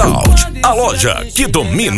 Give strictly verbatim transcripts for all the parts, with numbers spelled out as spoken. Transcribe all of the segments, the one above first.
Sound, a loja que domina.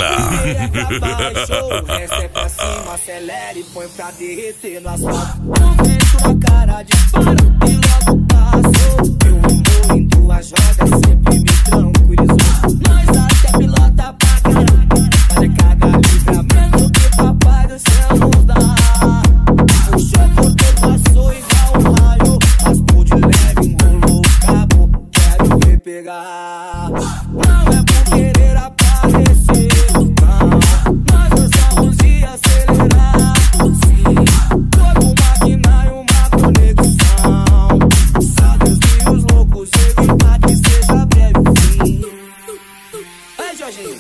Desce pra cima, acelera e põe pra derreter no asfalto. Não deixo a cara de para e logo passo. Meu amor em duas rodas sempre me tranquilizou. Nós até pilota pra caralho, mas é cada livramento que papai do céu nos dá. O choque que passou igual um raio, mas por de leve enrolou o cabo, quero ver pegar. Não é por querer aparecer, não, nós gostamos de acelerar. Sim, todo maquinário, uma conexão. Sábios e os loucos, evitar que seja breve o fim. Ei, Jorginho.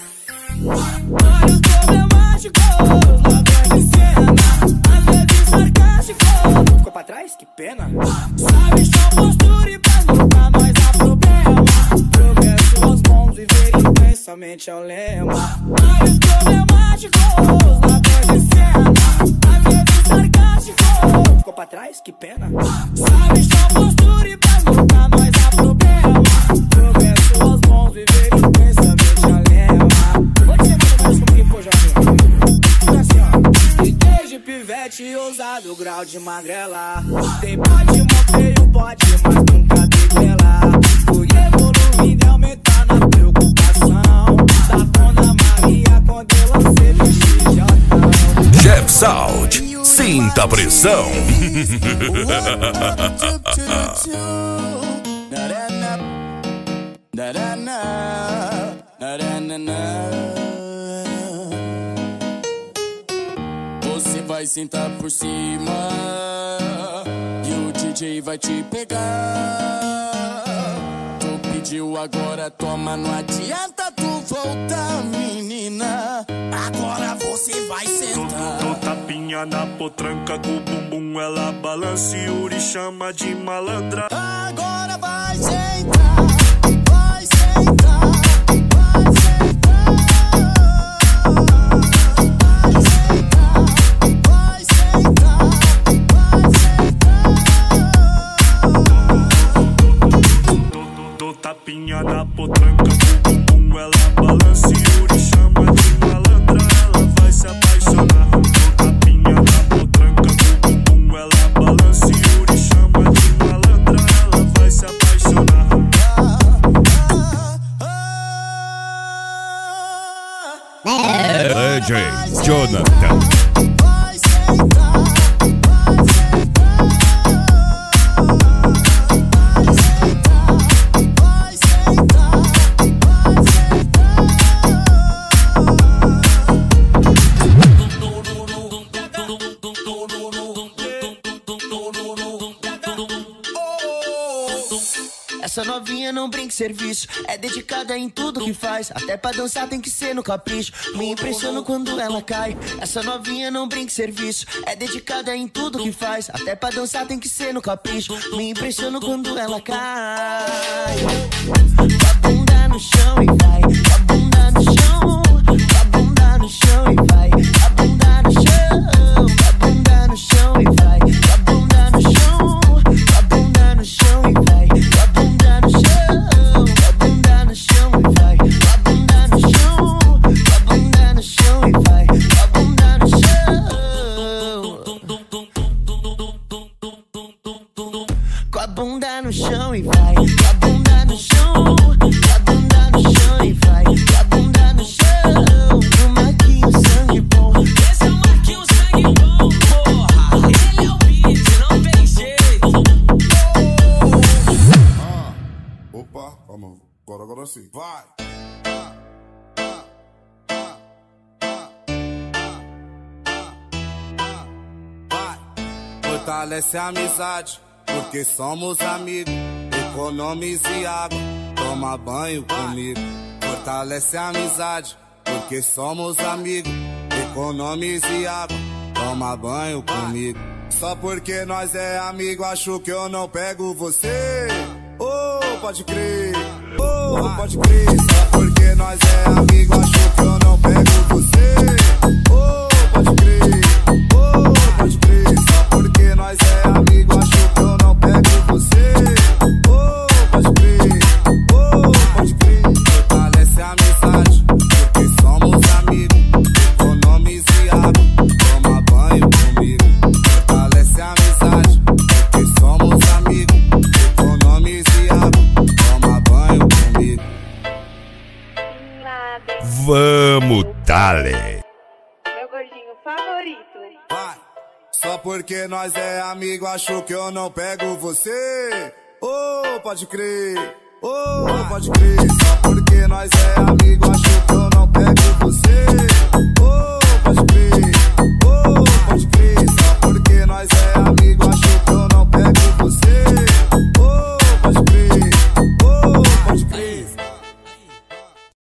Olhos problemáticos, ladrões de cena, às vezes sarcásticos. Ficou pra trás? Que pena. Sabe só postura e pra lutar nós há problema. Progresso aos bons, viver intensamente é o lema. Olhos problemáticos, ladrões de cena, às vezes sarcásticos. Ficou pra trás? Que pena. Sabe só postura e pra lutar nós há problema. Progresso aos bons, viver intensamente é o lema. Pode ser mais ou menos como que for, Jorginho. Fica assim, ó. E desde pivete ousado, grau de magrela. Tem bote, montei o bote, mas nunca degrela. Fui evoluindo e aumentar na preocupação. Da Dona Maria quando eu lancei meu xijotão. Jeff Sound, sinta a pressão. Você vai sentar por cima e o D J vai te pegar. Tu pediu, agora toma, não adianta tu voltar, menina. Agora você vai sentar. Tô tapinha na potranca, com o bumbum ela balança e Yuri chama de malandra. Agora vai sentar, vai sentar, vai sentar. Vai sentar, vai sentar. Tô tapinha na potranca, com o bumbum ela balança e Yuri chama de malandra. Ela vai se apaixonar. Tô tapinha na potranca, com o bumbum ela balança e Yuri chama de malandra. Ela vai se apaixonar. D J Jonathan. Vai sentar, vai sentar. Vai sentar, vai Essa novinha não brinca serviço, é dedicada em tudo que faz. Até pra dançar tem que ser no capricho. Me impressiono quando ela cai. Essa novinha não brinca serviço, é dedicada em tudo que faz. Até pra dançar tem que ser no capricho. Me impressiono quando ela cai. Com a bunda no chão e vai. Com a bunda no chão. Com a bunda no chão e vai. Com a bunda no chão. Com a bunda no chão e vai. Com a bunda no chão. Com a bunda no chão e vai. Com a bunda no chão. Com a bunda no chão e vai. Com a bunda no chão. Com a bunda no chão e vai. Com a bunda no chão. Com a bunda no chão e vai. Com a bunda no chão. Com a bunda no chão e vai. Com a bunda no chão. O Marquinhos sangue bom. Esse é o Marquinhos sangue bom, porra. Ele é o beat, não tem jeito. Ah, opa, vamos. Agora, agora sim. Vai. Fortalece a amizade, porque somos amigos. Economize água, toma banho comigo. Fortalece a amizade, porque somos amigos. Economize água, toma banho comigo. Só porque nós é amigo, acho que eu não pego você. Oh, pode crer, oh, pode crer. Só porque nós é amigo, acho que eu não pego você. Oh, pode crer, oh, pode crer. Só porque nós é amigo, acho que eu não pego você. Oh, pode crer, oh, pode crer. Fortalece Vamos, dale. Meu gordinho favorito. Vai. Só porque nós é amigo, acho que eu não pego você. Oh, pode crer. Oh, pode crer. Só porque nós é